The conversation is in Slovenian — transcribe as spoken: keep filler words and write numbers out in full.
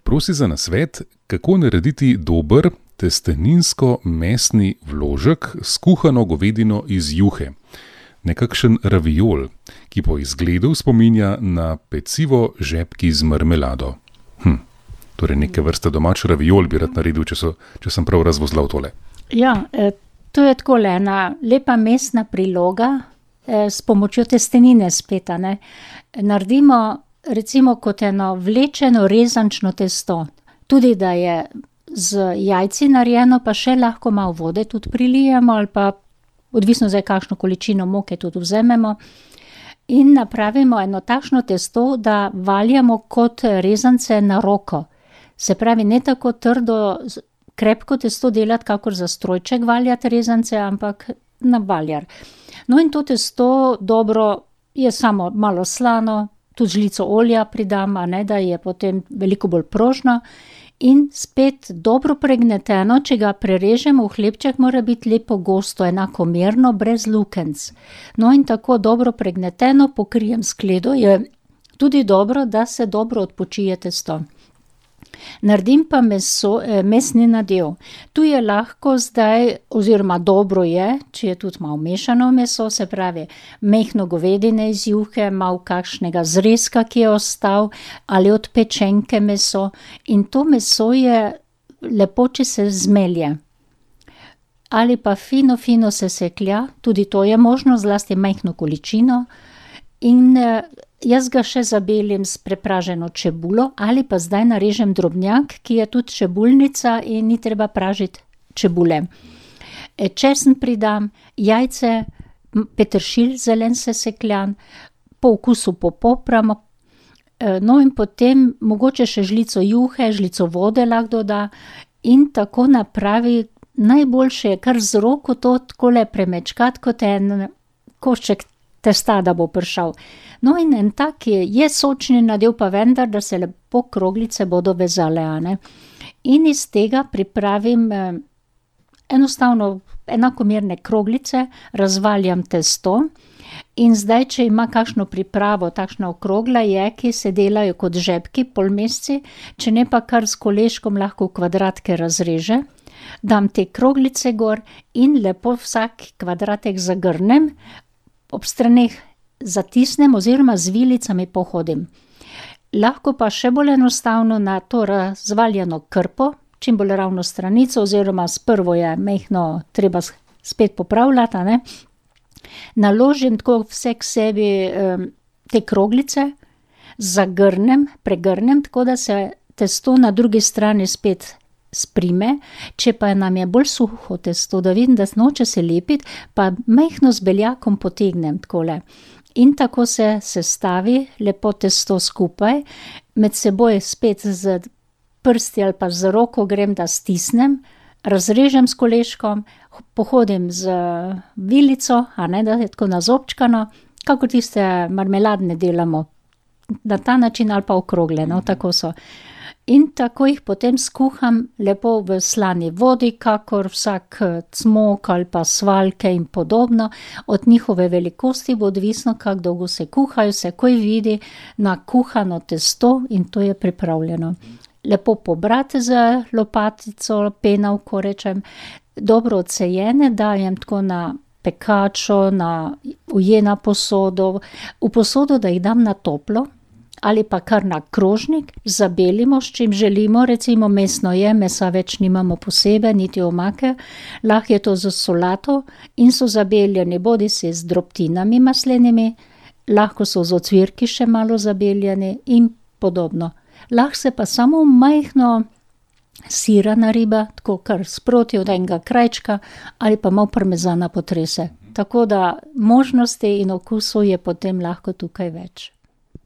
prosi za nasvet, kako narediti dober testeninsko-mesni vložek s kuhano govedino iz juhe. Nekakšen raviol, ki po izgledu spominja na pecivo žepki z marmelado. Hm, torej neke vrste domač raviol bi rad naredil, če, so, če sem prav razvozlal tole. Ja, to je takole ena lepa mesna priloga s pomočjo testenine spet, ne. Naredimo recimo kot eno vlečeno rezančno testo. Tudi da je z jajci narejeno, pa še lahko malo vode tudi prilijemo ali pa odvisno zdaj, kakšno količino moke tudi vzamemo. In napravimo eno takšno testo, da valjamo kot rezance na roko. Se pravi, ne tako trdo, krepko testo delati, kakor za strojček valjati rezance, ampak na valjar. No in to testo dobro je samo malo slano, tudi žlico olja pridam, a ne, da je potem veliko bolj prožno. In spet dobro pregneteno, če ga prerežemo v hlebček, mora biti lepo gosto, enakomerno, brez lukenc. No in tako dobro pregneteno pokrijem skledo, je tudi dobro, da se dobro odpočije testo. Naredim pa meso, mesni nadev. Tu je lahko zdaj, oziroma dobro je, če je tudi malo mešano meso, se pravi, mehno govedine iz juhe, malo kakšnega zrezka, ki je ostal, ali od pečenke meso. In to meso je lepo, če se zmelje. Ali pa fino, fino se seklja, tudi to je možno, zlasti mehno količino. In jaz ga še zabelim s prepraženo čebulo ali pa zdaj narežem drobnjak, ki je tudi čebulnica in ni treba pražiti čebule. Česen pridam, jajce, peteršilj zelen sesekljan, po okusu popopramo, no in potem mogoče še žlico juhe, žlico vode lahko doda in tako napravi. Najboljše je kar z roko to takole premečkati kot en košček testa, da bo prišel. No in en tak je, je sočni nadev, pa vendar, da se lepo kroglice bodo vezale, a ne. In iz tega pripravim eh, enostavno enakomerne kroglice, razvaljam testo in zdaj, če ima kakšno pripravo, takšna okrogla je, ki se delajo kot žepki, polmesci, če ne pa kar s koleškom lahko v kvadratke razreže, dam te kroglice gor in lepo vsak kvadratek zagrnem, ob straneh zatisnem oziroma z vilicami pohodim. Lahko pa še bolj enostavno na to razvaljeno krpo, čim bolj ravno stranico oziroma sprvo je mehno treba spet popravljati, a ne. Naložim tako vse k sebi te kroglice, zagrnem, pregrnem, tako da se testo na drugi strani spet sprime, če pa nam je bolj suho testo, da vidim, da noče se lepiti, pa mehno z beljakom potegnem takole. In tako se sestavi lepo testo skupaj, med seboj spet z prsti ali pa z roko grem, da stisnem, razrežem s koleškom, pohodim z vilico, a ne, da je tako nazobčkano, kakor tiste marmeladne delamo, na ta način ali pa okrogle, no, tako so. In tako jih potem skuham lepo v slani vodi, kakor vsak cmok ali pa svaljke in podobno. Od njihove velikosti bo odvisno, kako dolgo se kuhajo, se takoj vidi na kuhano testo in to je pripravljeno. Lepo pobrati z lopatico, penavko rečem, dobro odsejene, dajem tako na pekačo, na ujena posodo, v posodo, da jih dam na toplo, ali pa kar na krožnik, zabelimo, s čim želimo, recimo mesno je, mesa več nimamo posebej, niti omake, lahko je to z solato in so zabeljeni bodi si z drobtinami maslenimi, lahko so z ocvirki še malo zabeljeni in podobno. Lahko se pa samo majhno sira nariba, tako kar sproti od enega krajčka ali pa malo parmezana potrese. Tako da možnosti in okusov je potem lahko tukaj več.